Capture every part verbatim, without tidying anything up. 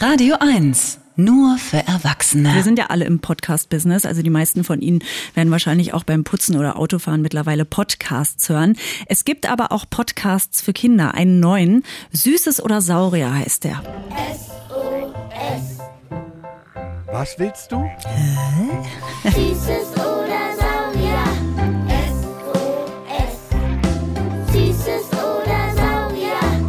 Radio eins. Nur für Erwachsene. Wir sind ja alle im Podcast-Business, also die meisten von Ihnen werden wahrscheinlich auch beim Putzen oder Autofahren mittlerweile Podcasts hören. Es gibt aber auch Podcasts für Kinder, einen neuen. Süßes oder Saurier heißt der. S O S. Was willst du? Hä? Süßes oder Saurier. S O S. Süßes oder Saurier.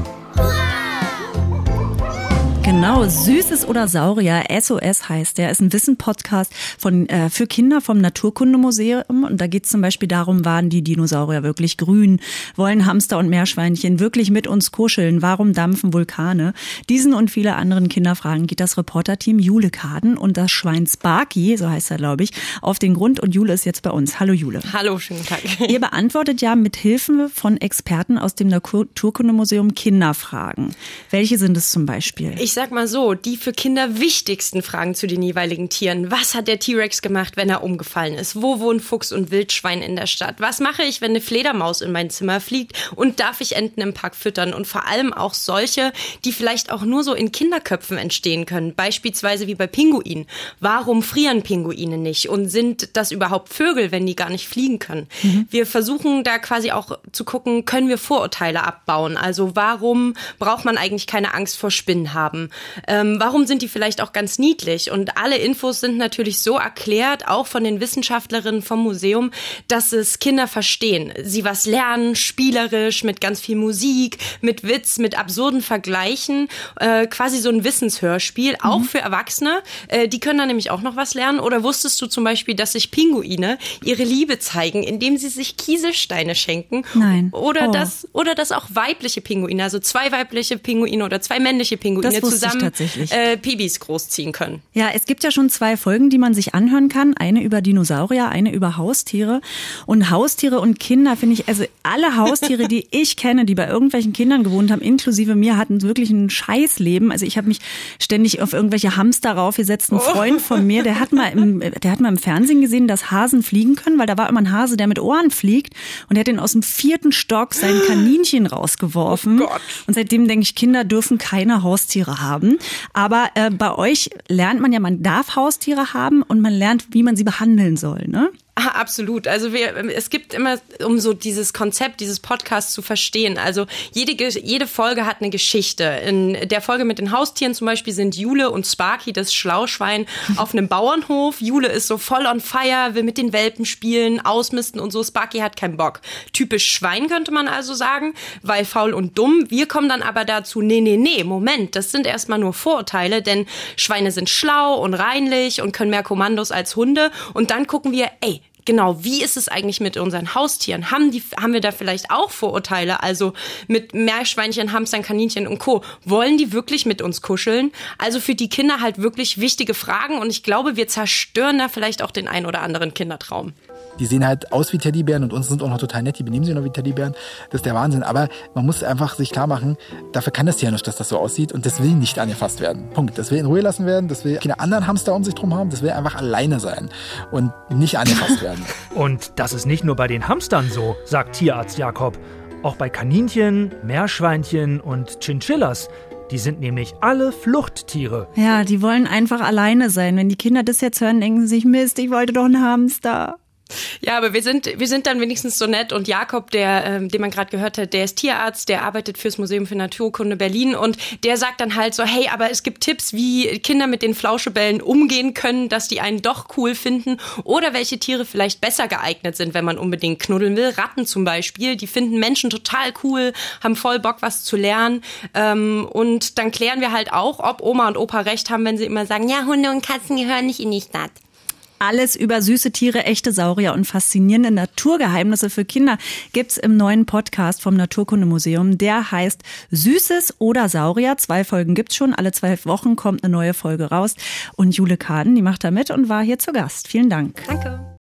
Hurra! Genau, Süßes oder Saurier, S O S heißt der, ist ein Wissen-Podcast von äh, für Kinder vom Naturkundemuseum. Und da geht es zum Beispiel darum, waren die Dinosaurier wirklich grün? Wollen Hamster und Meerschweinchen wirklich mit uns kuscheln? Warum dampfen Vulkane? Diesen und viele anderen Kinderfragen geht das Reporterteam Jule Kaden und das Schwein Sparky, so heißt er, glaube ich, auf den Grund. Und Jule ist jetzt bei uns. Hallo Jule. Hallo, schönen Tag. Ihr beantwortet ja mit Hilfe von Experten aus dem Naturkundemuseum Kinderfragen. Welche sind es zum Beispiel? Ich sag mal so, die für Kinder wichtigsten Fragen zu den jeweiligen Tieren. Was hat der T-Rex gemacht, wenn er umgefallen ist? Wo wohnen Fuchs und Wildschwein in der Stadt? Was mache ich, wenn eine Fledermaus in mein Zimmer fliegt? Und darf ich Enten im Park füttern? Und vor allem auch solche, die vielleicht auch nur so in Kinderköpfen entstehen können. Beispielsweise wie bei Pinguinen. Warum frieren Pinguine nicht? Und sind das überhaupt Vögel, wenn die gar nicht fliegen können? Mhm. Wir versuchen da quasi auch zu gucken, können wir Vorurteile abbauen? Also warum braucht man eigentlich keine Angst vor Spinnen haben? Ähm, warum sind die vielleicht auch ganz niedlich? Und alle Infos sind natürlich so erklärt, auch von den Wissenschaftlerinnen vom Museum, dass es Kinder verstehen. Sie was lernen, spielerisch, mit ganz viel Musik, mit Witz, mit absurden Vergleichen. Äh, quasi so ein Wissenshörspiel, auch mhm. für Erwachsene. Äh, die können da nämlich auch noch was lernen. Oder wusstest du zum Beispiel, dass sich Pinguine ihre Liebe zeigen, indem sie sich Kieselsteine schenken? Nein. Oder, oh. dass, oder dass auch weibliche Pinguine, also zwei weibliche Pinguine oder zwei männliche Pinguine zusammen Äh, Babys großziehen können. Ja, es gibt ja schon zwei Folgen, die man sich anhören kann. Eine über Dinosaurier, eine über Haustiere. Und Haustiere und Kinder finde ich, also alle Haustiere, die ich kenne, die bei irgendwelchen Kindern gewohnt haben, inklusive mir, hatten wirklich ein Scheißleben. Also ich habe mich ständig auf irgendwelche Hamster raufgesetzt. Ein Freund von mir, der hat mal im, der hat mal im Fernsehen gesehen, dass Hasen fliegen können, weil da war immer ein Hase, der mit Ohren fliegt. Und der hat den aus dem vierten Stock sein Kaninchen rausgeworfen. Oh Gott. Und seitdem denke ich, Kinder dürfen keine Haustiere haben. Aber äh, bei euch lernt man ja, man darf Haustiere haben und man lernt, wie man sie behandeln soll, ne? Ah, absolut. Also wir, es gibt immer, um so dieses Konzept, dieses Podcasts zu verstehen. Also jede, jede Folge hat eine Geschichte. In der Folge mit den Haustieren zum Beispiel sind Jule und Sparky, das Schlauschwein, auf einem Bauernhof. Jule ist so voll on fire, will mit den Welpen spielen, ausmisten und so. Sparky hat keinen Bock. Typisch Schwein könnte man also sagen, weil faul und dumm. Wir kommen dann aber dazu, nee, nee, nee, Moment, das sind erstmal nur Vorurteile, denn Schweine sind schlau und reinlich und können mehr Kommandos als Hunde. Und dann gucken wir, ey, genau, wie ist es eigentlich mit unseren Haustieren? Haben die, haben wir da vielleicht auch Vorurteile? Also mit Meerschweinchen, Hamstern, Kaninchen und Co. Wollen die wirklich mit uns kuscheln? Also für die Kinder halt wirklich wichtige Fragen und ich glaube, wir zerstören da vielleicht auch den ein oder anderen Kindertraum. Die sehen halt aus wie Teddybären und uns sind auch noch total nett, die benehmen sich noch wie Teddybären. Das ist der Wahnsinn. Aber man muss einfach sich klar machen, dafür kann das Tier nicht, dass das so aussieht und das will nicht angefasst werden. Punkt. Das will in Ruhe lassen werden, das will keine anderen Hamster um sich drum haben, das will einfach alleine sein und nicht angefasst werden. Und das ist nicht nur bei den Hamstern so, sagt Tierarzt Jakob. Auch bei Kaninchen, Meerschweinchen und Chinchillas. Die sind nämlich alle Fluchttiere. Ja, die wollen einfach alleine sein. Wenn die Kinder das jetzt hören, denken sie sich, Mist, ich wollte doch einen Hamster. Ja, aber wir sind wir sind dann wenigstens so nett und Jakob, der ähm, den man gerade gehört hat, der ist Tierarzt, der arbeitet fürs Museum für Naturkunde Berlin und der sagt dann halt so, hey, aber es gibt Tipps, wie Kinder mit den Flauschebällen umgehen können, dass die einen doch cool finden oder welche Tiere vielleicht besser geeignet sind, wenn man unbedingt knuddeln will. Ratten zum Beispiel, die finden Menschen total cool, haben voll Bock, was zu lernen ähm, und dann klären wir halt auch, ob Oma und Opa recht haben, wenn sie immer sagen, ja, Hunde und Katzen gehören nicht in die Stadt. Alles über süße Tiere, echte Saurier und faszinierende Naturgeheimnisse für Kinder gibt's im neuen Podcast vom Naturkundemuseum. Der heißt Süßes oder Saurier. Zwei Folgen gibt's schon. Alle zwei Wochen kommt eine neue Folge raus. Und Jule Kaden, die macht da mit und war hier zu Gast. Vielen Dank. Danke.